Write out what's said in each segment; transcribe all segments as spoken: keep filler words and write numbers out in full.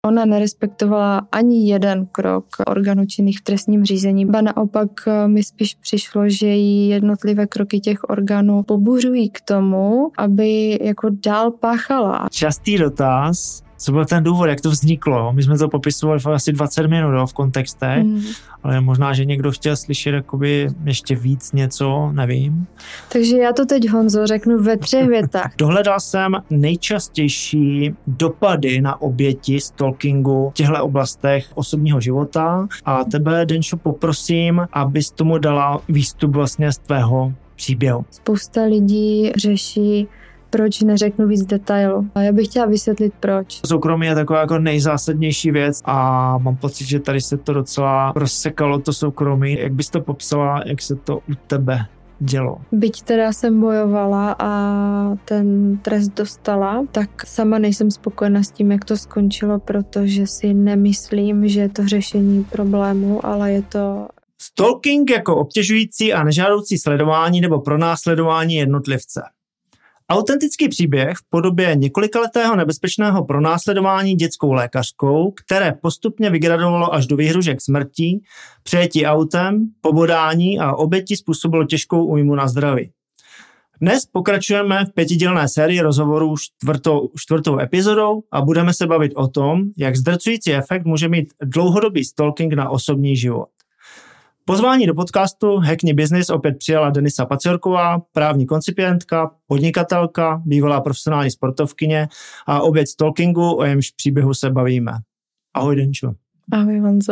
Ona nerespektovala ani jeden krok orgánů činných v trestním řízení, ba naopak mi spíš přišlo, že jí jednotlivé kroky těch orgánů pobuřují k tomu, aby jako dál páchala. Častý dotaz, co byl ten důvod, jak to vzniklo. My jsme to popisovali asi dvacet minut jo, v kontextech, mm. ale možná, že někdo chtěl slyšet jakoby ještě víc něco, nevím. Takže já to teď, Honzo, řeknu ve třech větách. Dohledal jsem nejčastější dopady na oběti stalkingu v těchto oblastech osobního života a tebe, Denčo, poprosím, abys tomu dala výstup vlastně z tvého příběhu. Spousta lidí řeší, proč neřeknu víc detailů. A já bych chtěla vysvětlit, proč. Soukromí je taková jako nejzásadnější věc a mám pocit, že tady se to docela rozsekalo, to soukromí. Jak bys to popsala, jak se to u tebe dělo? Byť teda jsem bojovala a ten trest dostala, tak sama nejsem spokojená s tím, jak to skončilo, protože si nemyslím, že je to řešení problému, ale je to... Stalking jako obtěžující a nežádoucí sledování nebo pronásledování jednotlivce. Autentický příběh v podobě několikaletého nebezpečného pronásledování dětskou lékařkou, které postupně vygradovalo až do výhružek smrtí, přejetí autem, pobodání a oběti způsobilo těžkou újmu na zdraví. Dnes pokračujeme v pětidílné sérii rozhovorů čtvrtou, čtvrtou epizodou a budeme se bavit o tom, jak zdrcující efekt může mít dlouhodobý stalking na osobní život. Pozvání do podcastu Hackni Business opět přijala Denisa Paciorková, právní koncipientka, podnikatelka, bývalá profesionální sportovkyně a oběť stalkingu, o jejímž příběhu se bavíme. Ahoj, Denčo. Ahoj, Honzo.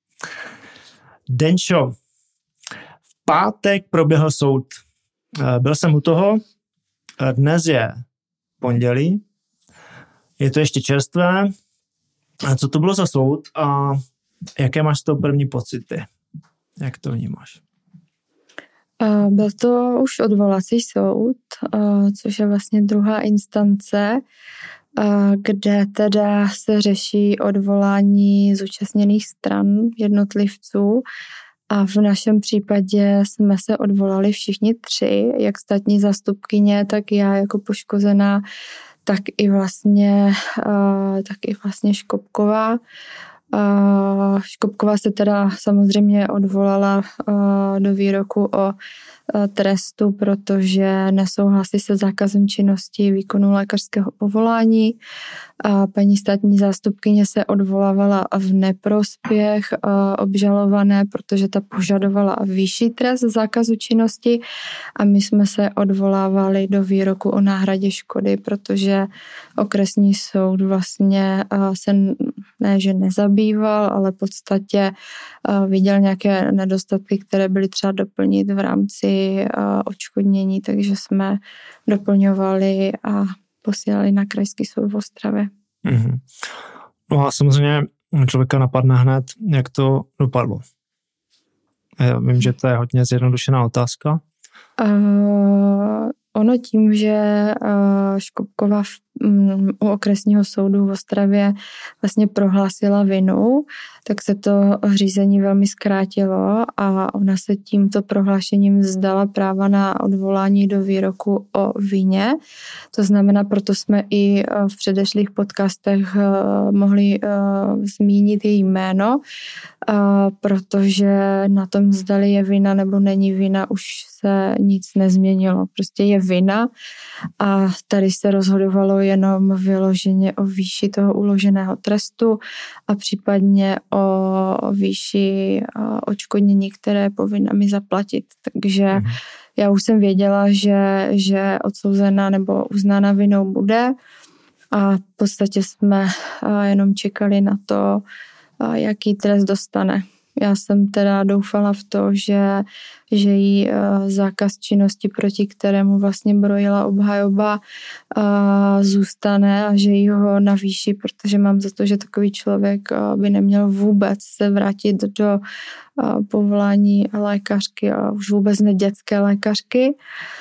Denčo, v pátek proběhl soud. Byl jsem u toho, dnes je pondělí, je to ještě čerstvé. Co to bylo za soud a jaké máš z toho první pocity? Jak to vnímáš? Byl to už odvolací soud, což je vlastně druhá instance, kde teda se řeší odvolání zúčastněných stran jednotlivců a v našem případě jsme se odvolali všichni tři, jak státní zástupkyně, tak já jako poškozená, tak i vlastně, tak i vlastně Škopková. Uh, Škopková se teda samozřejmě odvolala uh, do výroku o uh, trestu, protože nesouhlasí se zákazem činnosti výkonu lékařského povolání. Uh, paní státní zástupkyně se odvolávala v neprospěch uh, obžalované, protože ta požadovala vyšší trest zákazu činnosti a my jsme se odvolávali do výroku o náhradě škody, protože okresní soud vlastně uh, se ne, že nezabýval, ale v podstatě uh, viděl nějaké nedostatky, které byly třeba doplnit v rámci uh, odškodnění, takže jsme doplňovali a posílali na krajský soud v Ostravě. Mm-hmm. No a samozřejmě člověka napadne hned, jak to dopadlo. Já vím, že to je hodně zjednodušená otázka. Uh, ono tím, že uh, Škopková v, um, u okresního soudu v Ostravě vlastně prohlásila vinu, tak se to řízení velmi zkrátilo a ona se tímto prohlášením vzdala práva na odvolání do výroku o vině. To znamená, proto jsme i v předešlých podcastech mohli zmínit její jméno, protože na tom, zdali je vina nebo není vina, už se nic nezměnilo. Prostě je vina a tady se rozhodovalo jenom vyloženě o výši toho uloženého trestu a případně o výši odškodnění, které je povinna mi zaplatit. Takže mm. já už jsem věděla, že, že odsouzená nebo uznána vinou bude a v podstatě jsme jenom čekali na to, jaký trest dostane. Já jsem teda doufala v to, že, že jí zákaz činnosti, proti kterému vlastně brojila obhajoba, zůstane a že jí ho navýší, protože mám za to, že takový člověk by neměl vůbec se vrátit do povolání lékařky a už vůbec ne dětské lékařky.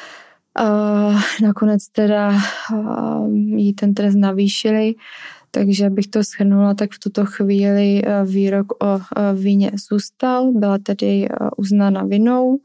Nakonec teda jí ten trest navýšili. Takže bych to shrnula, tak v tuto chvíli výrok o vině zůstal, byla tedy uznána vinou.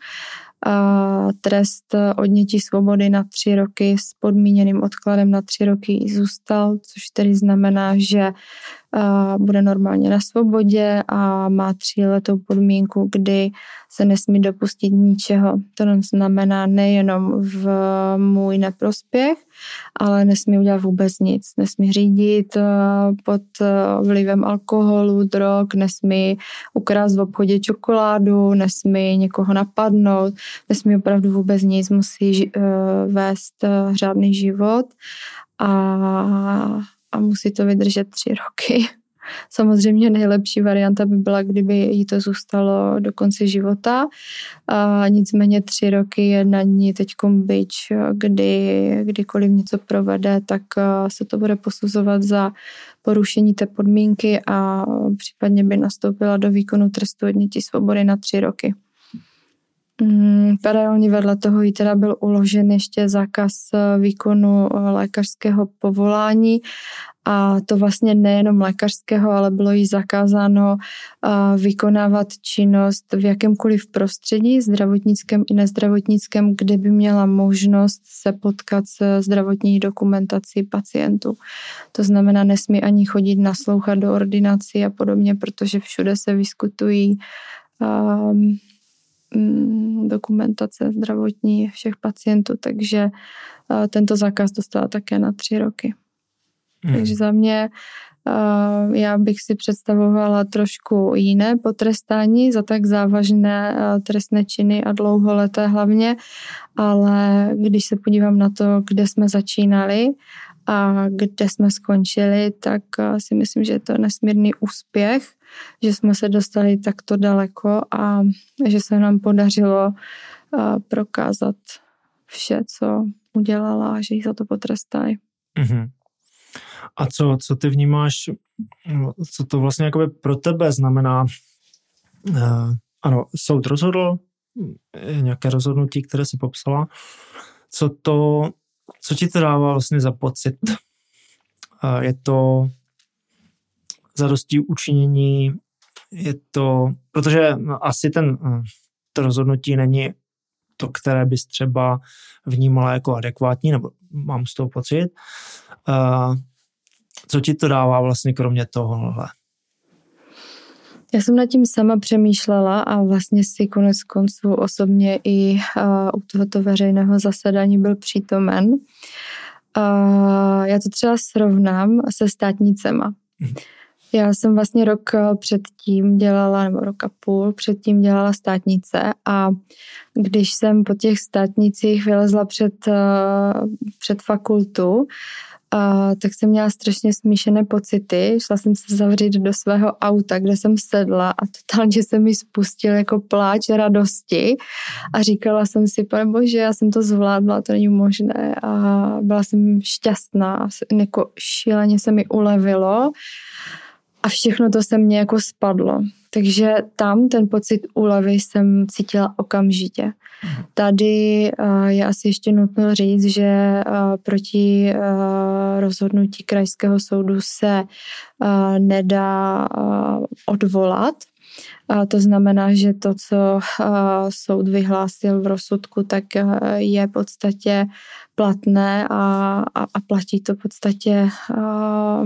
Trest odnětí svobody na tři roky s podmíněným odkladem na tři roky zůstal, což tedy znamená, že bude normálně na svobodě a má tříletou podmínku, kdy se nesmí dopustit ničeho. To znamená nejenom v můj neprospěch, ale nesmí udělat vůbec nic. Nesmí řídit pod vlivem alkoholu, drog, nesmí ukrást v obchodě čokoládu, nesmí někoho napadnout, nesmí opravdu vůbec nic, musí vést řádný život a a musí to vydržet tři roky. Samozřejmě nejlepší varianta by byla, kdyby jí to zůstalo do konce života. A nicméně tři roky je na ní teďkom bič, kdy kdykoliv něco provede, tak se to bude posuzovat za porušení té podmínky a případně by nastoupila do výkonu trestu odnětí svobody na tři roky. Paralelně vedle toho jí teda byl uložen ještě zákaz výkonu lékařského povolání a to vlastně nejenom lékařského, ale bylo jí zakázáno vykonávat činnost v jakémkoliv prostředí, zdravotnickém i nezdravotnickém, kde by měla možnost se potkat se zdravotní dokumentací pacientů. To znamená, nesmí ani chodit naslouchat do ordinací a podobně, protože všude se vyskytují um, dokumentace zdravotní všech pacientů, takže tento zákaz dostala také na tři roky. Hmm. Takže za mě já bych si představovala trošku jiné potrestání za tak závažné trestné činy a dlouholeté hlavně, ale když se podívám na to, kde jsme začínali a kde jsme skončili, tak si myslím, že je to nesmírný úspěch, že jsme se dostali takto daleko a že se nám podařilo prokázat vše, co udělala a že jí za to potrestají. Mm-hmm. A co, co ty vnímáš, co to vlastně jakoby pro tebe znamená? Uh, ano, soud rozhodl, nějaké rozhodnutí, které si popsala. Co to, co ti to dává vlastně za pocit? Uh, je to zadostí učinění, je to, protože asi ten, to rozhodnutí není to, které bys třeba vnímala jako adekvátní, nebo mám z toho pocit. Uh, co ti to dává vlastně kromě tohohle? Já jsem nad tím sama přemýšlela a vlastně si konec konců osobně i uh, u tohoto veřejného zasedání byl přítomen. Uh, já to třeba srovnám se státnicema. Hmm. Já jsem vlastně rok předtím dělala, nebo rok a půl předtím dělala státnice a když jsem po těch státnicích vylezla před, před fakultu, a tak jsem měla strašně smíšené pocity. Šla jsem se zavřít do svého auta, kde jsem sedla a totálně se mi spustil jako pláč radosti a říkala jsem si, pane bože, já jsem to zvládla, to není možné a byla jsem šťastná, jako šíleně se mi ulevilo a všechno to se mně jako spadlo. Takže tam ten pocit úlevy jsem cítila okamžitě. Tady uh, je asi ještě nutno říct, že uh, proti uh, rozhodnutí krajského soudu se uh, nedá uh, odvolat. Uh, to znamená, že to, co uh, soud vyhlásil v rozsudku, tak uh, je v podstatě platné a, a, a platí to v podstatě uh,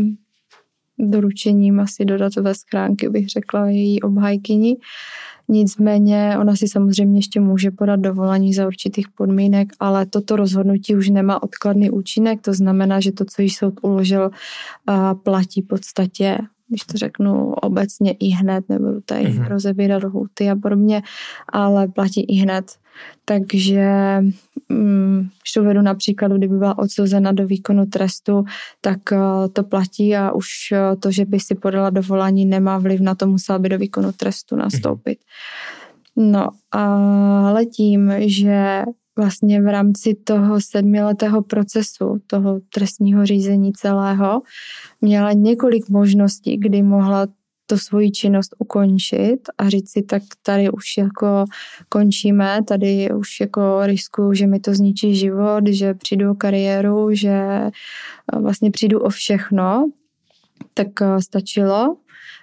doručením asi do datové schránky, bych řekla, její obhajkyni. Nicméně ona si samozřejmě ještě může podat dovolání za určitých podmínek, ale toto rozhodnutí už nemá odkladný účinek, to znamená, že to, co jí soud uložil, platí v podstatě, když to řeknu obecně i hned, nebudu tady mm-hmm. rozebírat lhůty a podobně, ale platí i hned. Takže když to vedu na příkladu, kdyby byla odsouzena do výkonu trestu, tak to platí a už to, že by si podala dovolání, nemá vliv na to, musela by do výkonu trestu nastoupit. No, ale tím, že vlastně v rámci toho sedmiletého procesu, toho trestního řízení celého, měla několik možností, kdy mohla to svoji činnost ukončit a říct si, tak tady už jako končíme, tady už jako riskuju, že mi to zničí život, že přijdu o kariéru, že vlastně přijdu o všechno, tak stačilo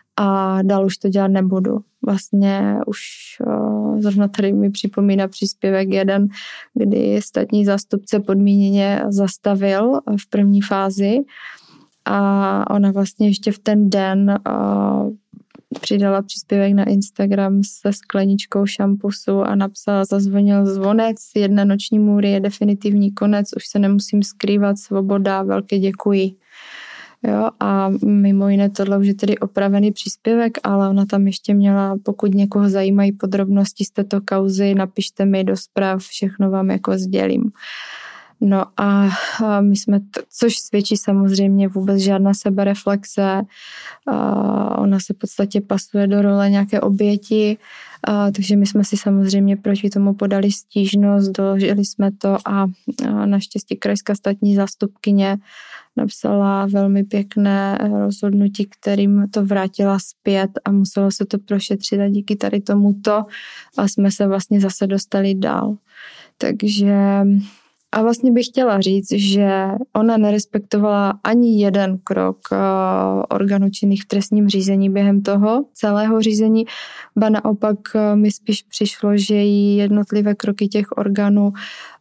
a dál už to dělat nebudu. Vlastně už zrovna tady mi připomíná příspěvek jeden, kdy státní zástupce podmíněně zastavil v první fázi a ona vlastně ještě v ten den uh, přidala příspěvek na Instagram se skleničkou šampusu a napsala: zazvonil zvonec, jedna noční můry je definitivní konec, už se nemusím skrývat, svoboda, velké děkuji. Jo, a mimo jiné tohle už je tedy opravený příspěvek, ale ona tam ještě měla: pokud někoho zajímají podrobnosti z této kauzy, napište mi do zpráv, všechno vám jako sdělím. No a my jsme, t- což svědčí samozřejmě vůbec žádná sebereflexe, a ona se v podstatě pasuje do role nějaké oběti, a takže my jsme si samozřejmě proti tomu podali stížnost, doložili jsme to a, a naštěstí krajská státní zástupkyně napsala velmi pěkné rozhodnutí, kterým to vrátila zpět a muselo se to prošetřit a díky tady tomuto a jsme se vlastně zase dostali dál. Takže a vlastně bych chtěla říct, že ona nerespektovala ani jeden krok orgánů činných v trestním řízení během toho celého řízení, ba naopak mi spíš přišlo, že jí jednotlivé kroky těch orgánů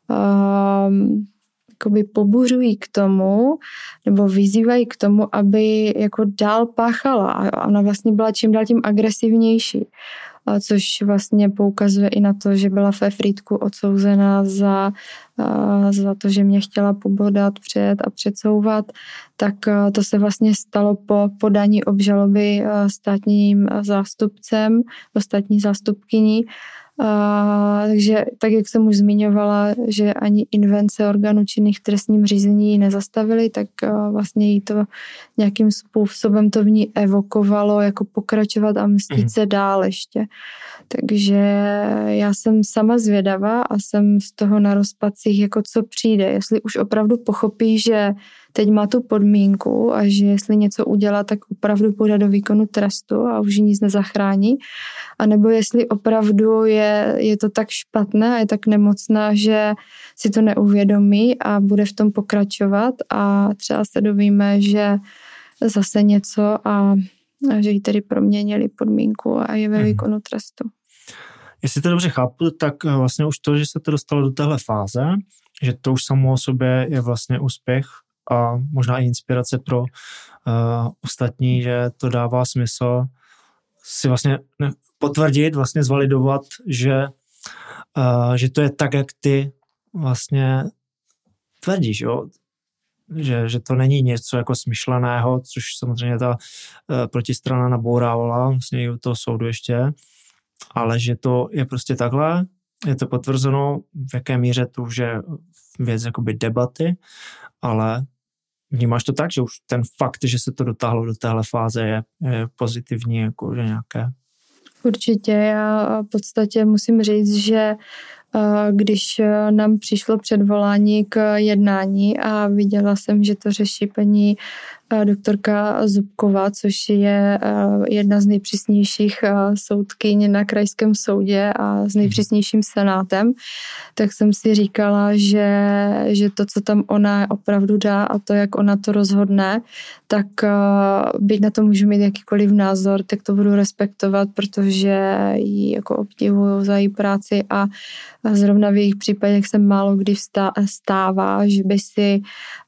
um, jakoby pobuřují k tomu, nebo vyzývají k tomu, aby jako dál páchala a ona vlastně byla čím dál tím agresivnější. Což vlastně poukazuje i na to, že byla ve Frýdku odsouzená za, za to, že mě chtěla pobodat před a předsouvat, tak to se vlastně stalo po podání obžaloby státním zástupcem, státní zástupkyní. Uh, takže tak, jak jsem už zmiňovala, že ani invence orgánů činných v trestním řízení ji nezastavili, tak uh, vlastně jí to nějakým způsobem to v ní evokovalo, jako pokračovat a mstít se dál ještě. Takže já jsem sama zvědavá a jsem z toho na rozpacích, jako co přijde. Jestli už opravdu pochopí, že teď má tu podmínku a že jestli něco udělá, tak opravdu půjde do výkonu trestu a už nic nezachrání. A nebo jestli opravdu je, je to tak špatné a je tak nemocná, že si to neuvědomí a bude v tom pokračovat a třeba se dovíme, že zase něco a, a že jí tedy proměnili podmínku a je ve výkonu trestu. Jestli to dobře chápu, tak vlastně už to, že se to dostalo do téhle fáze, že to už samo o sobě je vlastně úspěch a možná i inspirace pro uh, ostatní, že to dává smysl si vlastně potvrdit, vlastně zvalidovat, že, uh, že to je tak, jak ty vlastně tvrdíš, jo? Že, že to není něco jako smyšleného, což samozřejmě ta uh, protistrana nabourávala vlastně i u toho soudu ještě, ale že to je prostě takhle, je to potvrzeno, v jaké míře to už je věc jakoby debaty, ale vnímáš to tak, že už ten fakt, že se to dotáhlo do téhle fáze je, je pozitivní, jako že nějaké? Určitě, já v podstatě musím říct, že když nám přišlo předvolání k jednání a viděla jsem, že to řeší paní doktorka Zubková, což je jedna z nejpřísnějších soudkyň na krajském soudě a s nejpřísnějším senátem, tak jsem si říkala, že, že to, co tam ona opravdu dá a to, jak ona to rozhodne, tak byť na to můžu mít jakýkoliv názor, tak to budu respektovat, protože ji jako obdivuju za její práci a A zrovna v jejich případech se málo kdy stává, že by si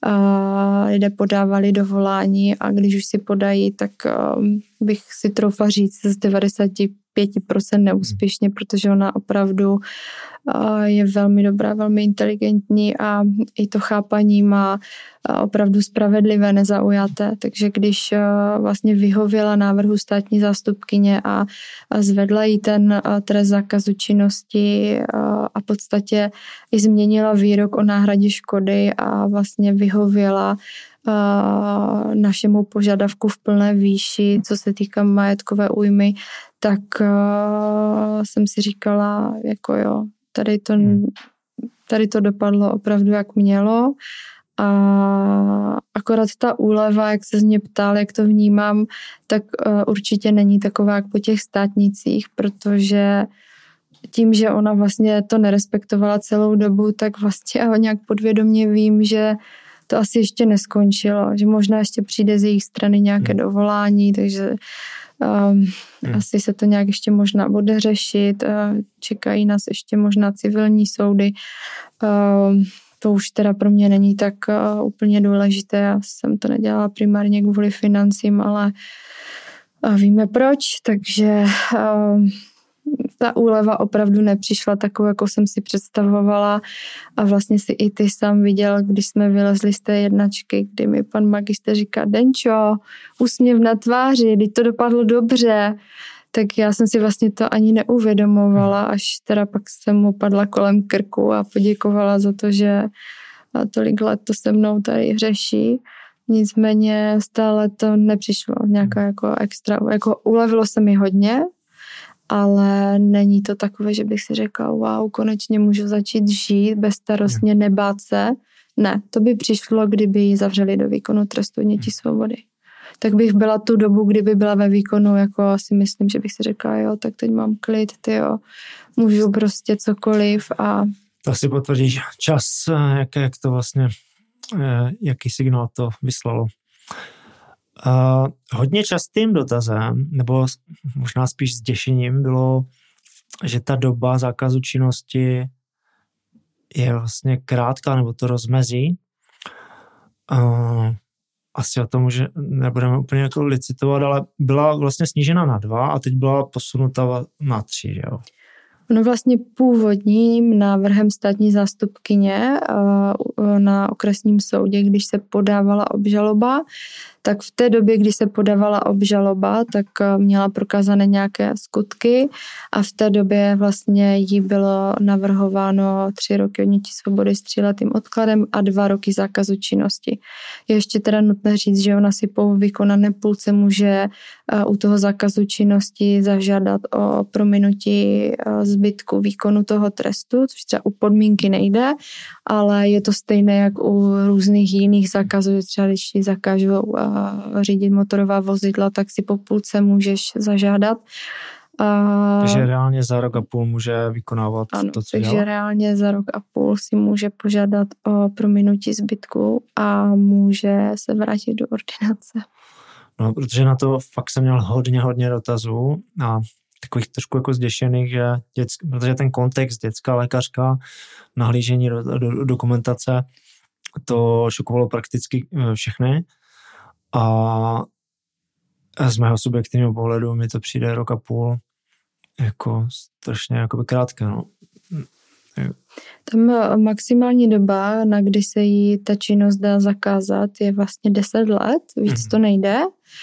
uh, lidé podávali dovolání a když už si podají, tak uh, bych si troufla říct z devadesát pět procent neúspěšně, protože ona opravdu uh, je velmi dobrá, velmi inteligentní a i to chápaní má uh, opravdu spravedlivé, nezaujaté. Takže když uh, vlastně vyhověla návrhu státní zástupkyně a, a zvedla jí ten uh, trest zákazu činnosti uh, a v podstatě i změnila výrok o náhradě škody a vlastně vyhověla uh, našemu požadavku v plné výši, co se týká majetkové újmy, tak uh, jsem si říkala, jako jo, tady to, tady to dopadlo opravdu jak mělo a akorát ta úleva, jak se z mě ptal, jak to vnímám, tak uh, určitě není taková jak po těch státnicích, protože tím, že ona vlastně to nerespektovala celou dobu, tak vlastně já nějak podvědomě vím, že to asi ještě neskončilo, že možná ještě přijde z jejich strany nějaké dovolání, takže um, hmm. asi se to nějak ještě možná bude řešit. Uh, čekají nás ještě možná civilní soudy. Um, to už teda pro mě není tak uh, úplně důležité. Já jsem to nedělala primárně kvůli financím, ale uh, víme proč, takže uh, ta úleva opravdu nepřišla takovou, jako jsem si představovala a vlastně si i ty sám viděl, když jsme vylezli z té jednačky, kdy mi pan magister říká, Denčo, úsměv na tváři, když to dopadlo dobře, tak já jsem si vlastně to ani neuvědomovala, až teda pak jsem mu padla kolem krku a poděkovala za to, že tolik let to se mnou tady řeší. Nicméně stále to nepřišlo nějaká jako extra, jako ulevilo se mi hodně, ale není to takové, že bych si řekla, wow, konečně můžu začít žít bezstarostně, nebát se. Ne, to by přišlo, kdyby ji zavřeli do výkonu trestu odnětí svobody. Tak bych byla tu dobu, kdyby byla ve výkonu, jako si myslím, že bych si řekla, jo, tak teď mám klid, tyjo, můžu prostě cokoliv a... To si potvrdíš čas, jak, jak to vlastně, jaký signál to vyslalo. Uh, hodně častým dotazem, nebo možná spíš zděšením bylo, že ta doba zákazu činnosti je vlastně krátká, nebo to rozmezí. Uh, asi o tom, že nebudeme úplně jako licitovat, ale byla vlastně snížena na dva a teď byla posunuta na tři, že jo? No vlastně původním návrhem státní zástupkyně na okresním soudě, když se podávala obžaloba, tak v té době, kdy se podávala obžaloba, tak měla prokázané nějaké skutky a v té době vlastně jí bylo navrhováno tři roky odnětí svobody s tříletým odkladem a dva roky zákazu činnosti. Je ještě teda nutné říct, že ona si po vykonané půlce může u toho zákazu činnosti zažádat o prominutí zbytku výkonu toho trestu, což třeba u podmínky nejde, ale je to stejné jak u různých jiných zákazů, třeba když ti zakážou řídit motorová vozidla, tak si po půlce můžeš zažádat. Takže reálně za rok a půl může vykonávat ano, to, co takže dělá? reálně za rok a půl si může požádat o prominutí zbytku a může se vrátit do ordinace. No, protože na to fakt jsem měl hodně, hodně dotazů a takových trošku jako zděšených, že dětsk, protože ten kontext dětská lékařka, nahlížení do, do, do dokumentace, to šokovalo prakticky všechny. A z mého subjektivního pohledu mi to přijde rok a půl jako strašně jakoby krátké. No. Tam maximální doba, na kdy se jí ta činnost dá zakázat, je vlastně deset let, víc mm-hmm. to nejde.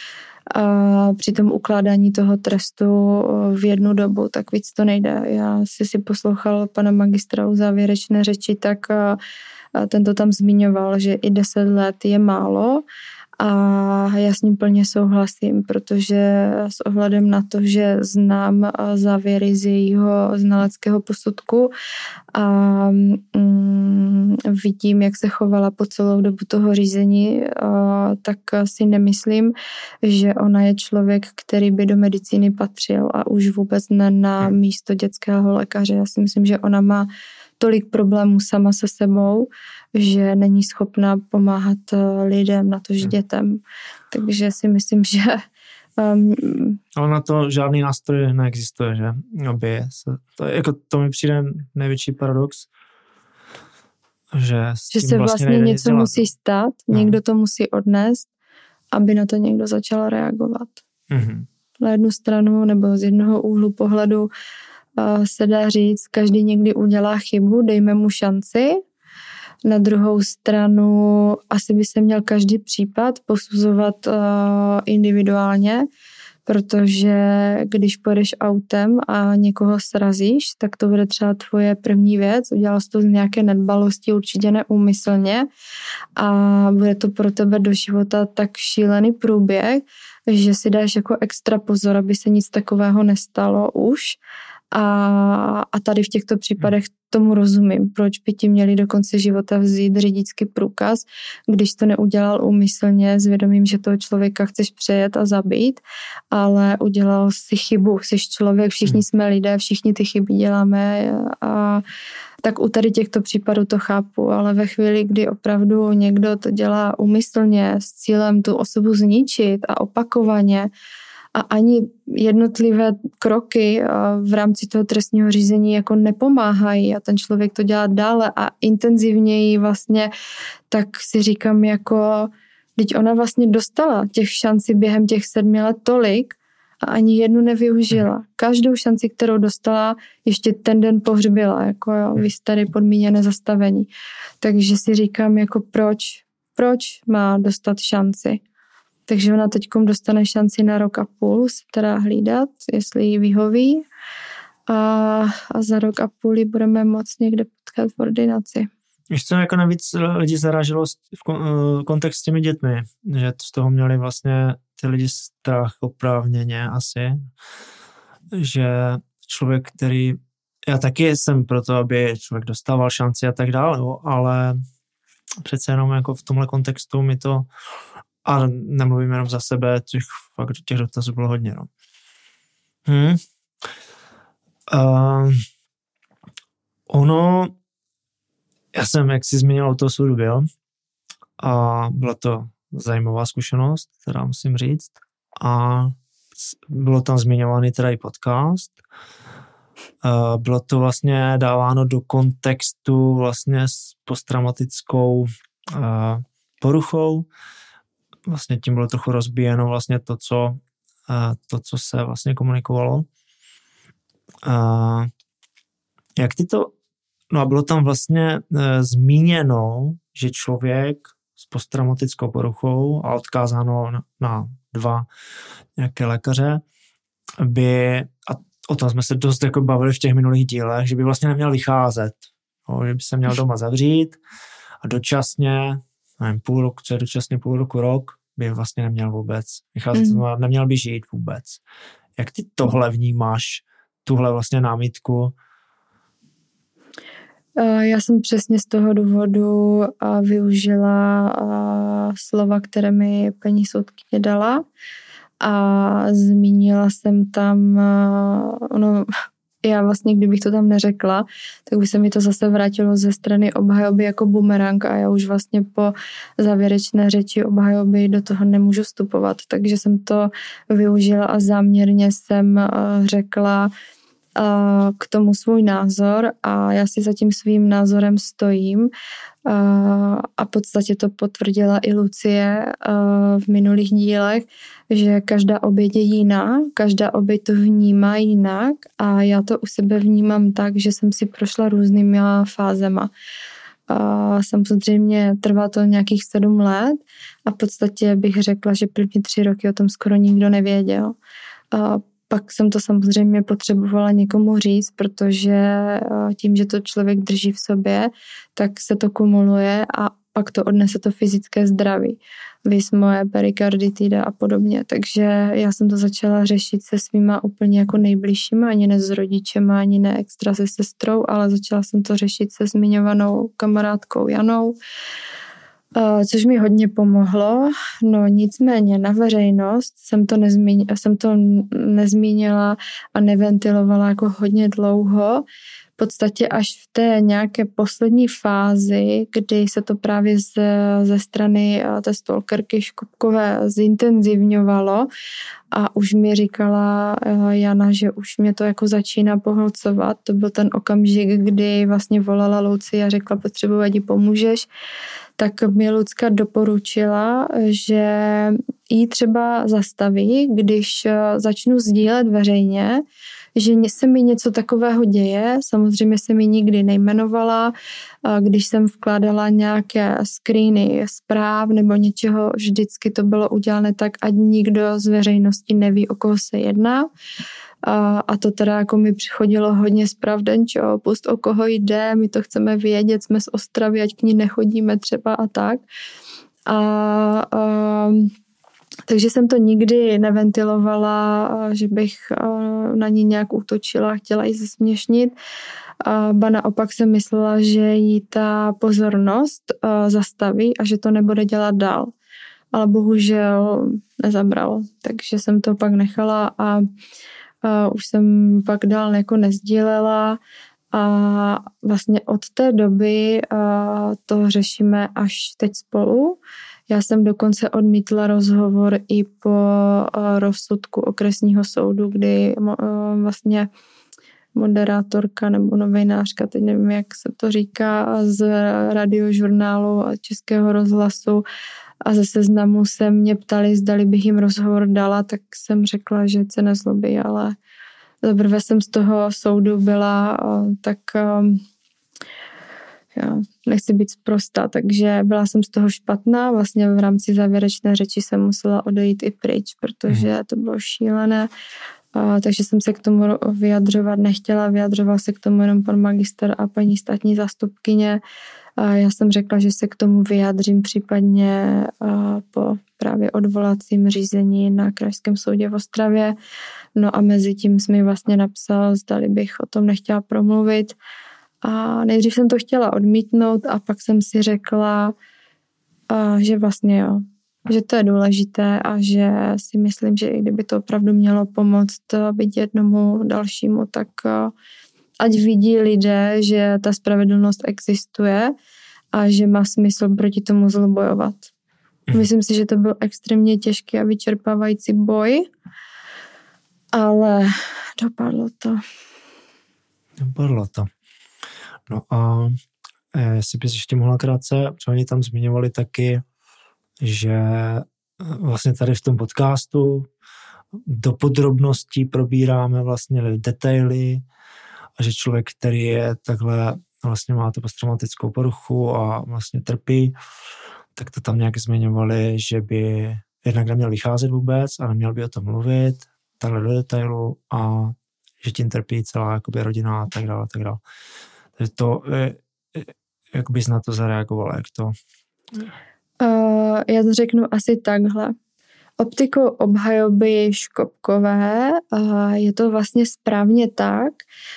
A při tom ukládání toho trestu v jednu dobu, tak víc to nejde. Já si si poslouchal pana magistra u závěrečné řeči, tak ten to tam zmiňoval, že i deset let je málo. A já s ním plně souhlasím, protože s ohledem na to, že znám závěry z jejího znaleckého posudku a mm, vidím, jak se chovala po celou dobu toho řízení, a, tak si nemyslím, že ona je člověk, který by do medicíny patřil a už vůbec ne na místo dětského lékaře. Já si myslím, že ona má tolik problémů sama se sebou, že není schopná pomáhat lidem, natož dětem. Takže si myslím, že... Um, Ale na to žádný nástroj neexistuje, že? Aby se, to, jako, to mi přijde největší paradox, že, že se vlastně, vlastně něco dělat. Musí stát, no. Někdo to musí odnést, aby na to někdo začal reagovat. Mm-hmm. Na jednu stranu nebo z jednoho úhlu pohledu se dá říct, každý někdy udělá chybu, dejme mu šanci. Na druhou stranu asi by se měl každý případ posuzovat uh, individuálně, protože když pojedeš autem a někoho srazíš, tak to bude třeba tvoje první věc, udělal jsi to z nějaké nedbalosti, určitě neúmyslně a bude to pro tebe do života tak šílený průběh, že si dáš jako extra pozor, aby se nic takového nestalo už. A, a tady v těchto případech tomu rozumím, proč by ti měli do konce života vzít řidičský průkaz, když to neudělal úmyslně s vědomím, že toho člověka chceš přejet a zabít, ale udělal si chybu, jsi člověk, všichni jsme lidé, všichni ty chyby děláme a tak u tady těchto případů to chápu, ale ve chvíli, kdy opravdu někdo to dělá úmyslně s cílem tu osobu zničit a opakovaně, a ani jednotlivé kroky v rámci toho trestního řízení jako nepomáhají a ten člověk to dělá dále a intenzivněji vlastně, tak si říkám jako, teď ona vlastně dostala těch šancí během těch sedmi let tolik a ani jednu nevyužila. Každou šanci, kterou dostala, ještě ten den pohřbila, jako jo, vy tady podmíněné zastavení. Takže si říkám jako proč, proč má dostat šanci. Takže ona teďkom dostane šanci na rok a půl se teda hlídat, jestli jí vyhoví a, a za rok a půl ji budeme moct někde potkat v ordinaci. Víš co, jako navíc lidi zaráželo v kontext s těmi dětmi, že z toho měli vlastně ty lidi strach oprávněně asi, že člověk, který, já taky jsem pro to, aby člověk dostával šanci a tak dále, ale přece jenom jako v tomhle kontextu mi to, a nemluvím jenom za sebe, těch, fakt těch dotazů bylo hodně. No. Hmm. Uh, ono, já jsem, jak jsi zmínil, u toho soudu byl a byla to zajímavá zkušenost, teda musím říct. A bylo tam zmiňovaný teda i podcast. Uh, bylo to vlastně dáváno do kontextu vlastně s posttraumatickou uh, poruchou. Vlastně tím bylo trochu rozbíjeno vlastně to, co, uh, to, co se vlastně komunikovalo. Uh, jak ty to... No a bylo tam vlastně uh, zmíněno, že člověk s posttraumatickou poruchou a odkázáno na, na dva nějaké lékaře, by, a o tom jsme se dost jako bavili v těch minulých dílech, že by vlastně neměl vycházet, no, že by se měl doma zavřít a dočasně, nevím, půl roku, co je dočasně půl roku, rok, by vlastně neměl vůbec vycházet, mm. neměl by žít vůbec. Jak ty tohle vnímáš, tuhle vlastně námitku? Já jsem přesně z toho důvodu využila slova, které mi paní soudkyně dala a zmínila jsem tam, ono, já vlastně, kdybych to tam neřekla, tak by se mi to zase vrátilo ze strany obhajoby jako bumerang a já už vlastně po závěrečné řeči obhajoby do toho nemůžu vstupovat, takže jsem to využila a záměrně jsem řekla k tomu svůj názor a já si za tím svým názorem stojím a v podstatě to potvrdila i Lucie v minulých dílech, že každá oběť je jiná, každá oběť to vnímá jinak a já to u sebe vnímám tak, že jsem si prošla různými fázema. Samozřejmě trvá to nějakých sedm let a v podstatě bych řekla, že první tři roky o tom skoro nikdo nevěděl. Pak jsem to samozřejmě potřebovala někomu říct, protože tím, že to člověk drží v sobě, tak se to kumuluje a pak to odnese to fyzické zdraví. Vys moje perikarditida a podobně. Takže já jsem to začala řešit se svýma úplně jako nejbližšíma, ani ne s rodičema, ani ne extra se sestrou, ale začala jsem to řešit se zmiňovanou kamarádkou Janou, což mi hodně pomohlo, no nicméně na veřejnost jsem to, nezmíň, jsem to nezmínila a neventilovala jako hodně dlouho, v podstatě až v té nějaké poslední fázi, kdy se to právě ze, ze strany té stalkerky Škopkové zintenzivňovalo a už mi říkala Jana, že už mě to jako začíná pohlcovat. To byl ten okamžik, kdy vlastně volala Luci a řekla, potřebuji, ať jí pomůžeš. Tak mi Lucka doporučila, že jí třeba zastaví, když začnu sdílet veřejně, že se mi něco takového děje, samozřejmě se mi nikdy nejmenovala, když jsem vkládala nějaké screeny zpráv nebo něčeho, vždycky to bylo udělané tak, ať nikdo z veřejnosti neví, o koho se jedná. A, a to teda jako mi přichodilo hodně zpravdenčo, pust o koho jde, my to chceme vědět, jsme z Ostravy, ať k ní nechodíme třeba a tak. A, a takže jsem to nikdy neventilovala, že bych na ní nějak útočila, chtěla jí zesměšnit. Ba naopak jsem myslela, že jí ta pozornost zastaví a že to nebude dělat dál. Ale bohužel nezabralo, takže jsem to pak nechala a Uh, už jsem pak dál jako nezdílela a vlastně od té doby uh, to řešíme až teď spolu. Já jsem dokonce odmítla rozhovor i po rozsudku okresního soudu, kdy vlastně moderátorka nebo novinářka, teď nevím, jak se to říká, z radiožurnálu a Českého rozhlasu a ze Seznamu se mě ptali, zdali bych jim rozhovor dala, tak jsem řekla, že se nezlobí, ale zaprvé jsem z toho soudu byla tak, já nechci být sprostá, takže byla jsem z toho špatná, vlastně v rámci závěrečné řeči jsem musela odejít i pryč, protože to bylo šílené. A, takže jsem se k tomu vyjadřovat nechtěla, vyjadřoval se k tomu jenom pan magister a paní státní zástupkyně. A já jsem řekla, že se k tomu vyjádřím případně a, po právě odvolacím řízení na Krajském soudě v Ostravě. No a mezi tím jsi mi vlastně napsal, zdali bych o tom nechtěla promluvit. A nejdřív jsem to chtěla odmítnout a pak jsem si řekla, a, že vlastně jo, že to je důležité a že si myslím, že i kdyby to opravdu mělo pomoct být jednomu dalšímu, tak ať vidí lidé, že ta spravedlnost existuje a že má smysl proti tomu zlu bojovat. Myslím si, že to byl extrémně těžký a vyčerpávající boj, ale dopadlo to. Dopadlo to. No a jestli bys ještě mohla krátce, protože oni tam zmiňovali taky, že vlastně tady v tom podcastu do podrobností probíráme vlastně detaily a že člověk, který je takhle, vlastně má tu posttraumatickou poruchu a vlastně trpí, tak to tam nějak zmiňovali, že by jednak neměl vycházet vůbec a neměl by o tom mluvit takhle do detailu a že tím trpí celá jakoby rodina a tak dále, tak dále. Takže to, jak bys na to zareagovala, jak to... Uh, já to řeknu asi takhle. Optikou obhajoby Škopkové uh, je to vlastně správně tak,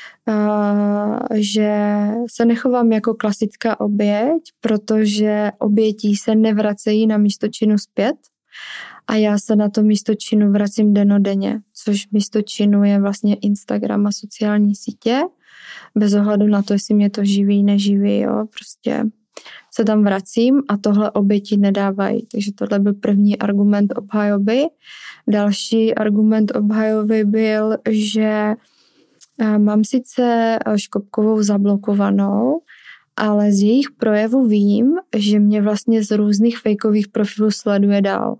uh, že se nechovám jako klasická oběť, protože obětí se nevracejí na místo činu zpět a já se na to místo činu vracím dennodenně, což místo činu je vlastně Instagram a sociální sítě, bez ohledu na to, jestli mě to živí, neživí, jo, prostě se tam vracím a tohle oběti nedávají. Takže tohle byl první argument obhajoby. Další argument obhajoby byl, že mám sice Škopkovou zablokovanou, ale z jejich projevu vím, že mě vlastně z různých fejkových profilů sleduje dál.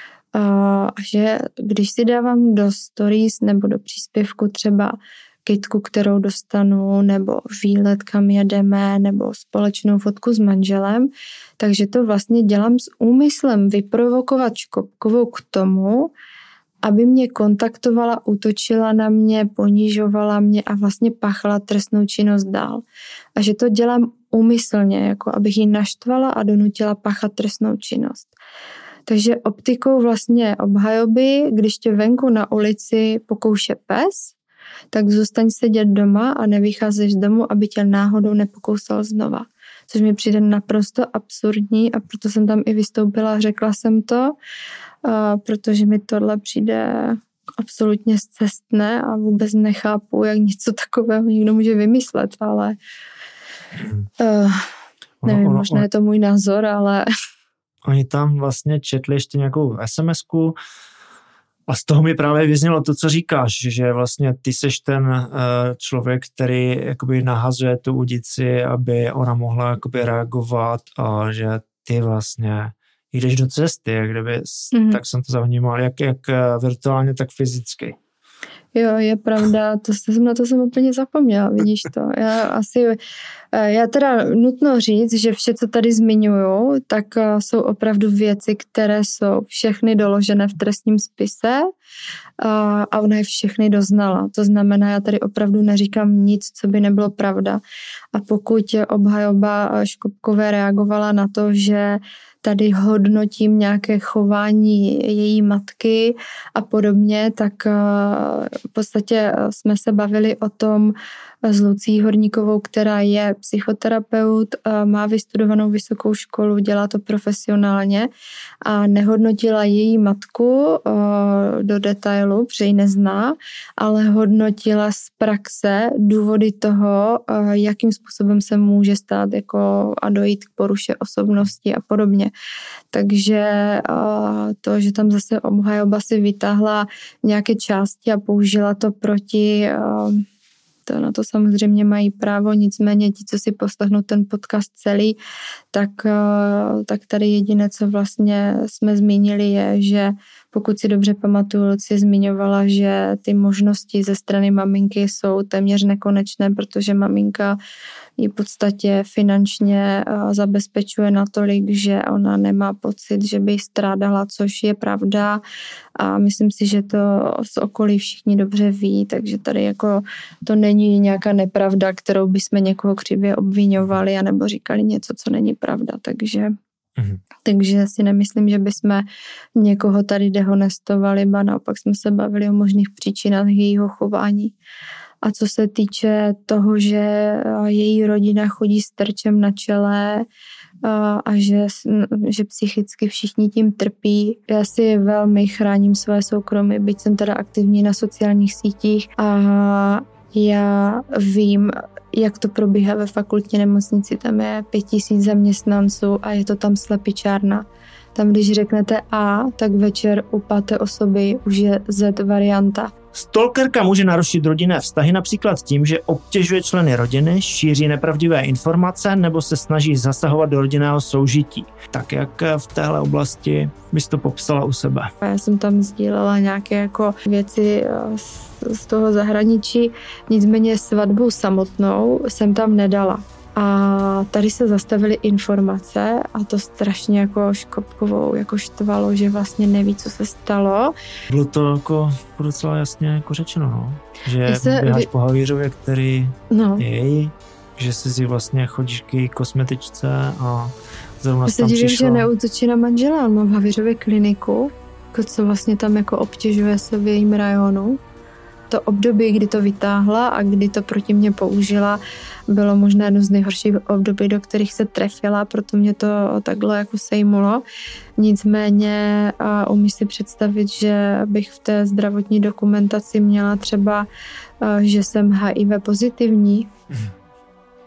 A že když si dávám do stories nebo do příspěvku třeba kytku, kterou dostanu, nebo výlet, kam jedeme, nebo společnou fotku s manželem, takže to vlastně dělám s úmyslem vyprovokovat Škopkovou k tomu, aby mě kontaktovala, útočila na mě, ponižovala mě a vlastně páchala trestnou činnost dál. A že to dělám úmyslně, jako abych ji naštvala a donutila páchat trestnou činnost. Takže optikou vlastně obhajoby, když tě venku na ulici pokouše pes, tak zůstaň sedět doma a nevycházeš z domu, aby tě náhodou nepokousal znova. Což mi přijde naprosto absurdní a proto jsem tam i vystoupila a řekla jsem to, protože mi tohle přijde absolutně scestné a vůbec nechápu, jak něco takového někdo může vymyslet, ale uh, nevím, ono, ono, možná je to můj názor, ale... Oni tam vlastně četli ještě nějakou es em esku a z toho mi právě vyznělo to, co říkáš, že vlastně ty seš ten uh, člověk, který jakoby nahazuje tu udici, aby ona mohla jakoby reagovat a že ty vlastně jdeš do cesty, jak kdyby, mm-hmm. tak jsem to zavnímal, jak, jak virtuálně, tak fyzicky. Jo, je pravda, to jsem, na to jsem úplně zapomněla, vidíš to. Já asi, já teda nutno říct, že vše, co tady zmiňuju, tak jsou opravdu věci, které jsou všechny doložené v trestním spise a, a ona je všechny doznala. To znamená, já tady opravdu neříkám nic, co by nebylo pravda. A pokud obhajoba Škopkové reagovala na to, že tady hodnotím nějaké chování její matky a podobně, tak v podstatě jsme se bavili o tom, s Lucí Horníkovou, která je psychoterapeut, má vystudovanou vysokou školu, dělá to profesionálně a nehodnotila její matku do detailu, protože ji nezná, ale hodnotila z praxe důvody toho, jakým způsobem se může stát jako a dojít k poruše osobnosti a podobně. Takže to, že tam zase obhajoba si vytáhla nějaké části a použila to proti, to na to samozřejmě mají právo, nicméně ti, co si poslechnou ten podcast celý, tak, tak tady jediné, co vlastně jsme zmínili, je, že pokud si dobře pamatuju, Lucie zmiňovala, že ty možnosti ze strany maminky jsou téměř nekonečné, protože maminka ji v podstatě finančně zabezpečuje natolik, že ona nemá pocit, že by strádala, což je pravda a myslím si, že to z okolí všichni dobře ví, takže tady jako to není nějaká nepravda, kterou bychom někoho křivě obviňovali anebo říkali něco, co není pravda, takže Mhm. Takže si nemyslím, že bychom někoho tady dehonestovali, ba naopak jsme se bavili o možných příčinách jejího chování. A co se týče toho, že její rodina chodí s terčem na čele a že, že psychicky všichni tím trpí, já si velmi chráním své soukromí, byť jsem teda aktivní na sociálních sítích a já vím, jak to probíhá ve fakultní nemocnici. Tam je pět tisíc zaměstnanců a je to tam slepičárna. Tam, když řeknete A, tak večer u páté osoby už je Z varianta. Stalkerka může narušit rodinné vztahy například tím, že obtěžuje členy rodiny, šíří nepravdivé informace nebo se snaží zasahovat do rodinného soužití. Tak jak v téhle oblasti bys to popsala u sebe? Já jsem tam sdílela nějaké jako věci z toho zahraničí, nicméně svatbu samotnou jsem tam nedala. A tady se zastavily informace a to strašně jako Škopkovou jako štvalo, že vlastně neví, co se stalo. Bylo to jako docela jasně jako řečeno, no. Že se, běháš vy... po Havířově, který no. je její, že si si vlastně chodíš k její kosmetičce a zrovna tam přišla. Já se divím, že neútočí na manžela, on má v Havířově kliniku, co vlastně tam jako obtěžuje se v jejím rajonu. To období, kdy to vytáhla a kdy to proti mně použila, bylo možná jedno z nejhorších období, do kterých se trefila, proto mě to takhle jako sejmulo. Nicméně umíš si představit, že bych v té zdravotní dokumentaci měla třeba, že jsem H I V pozitivní.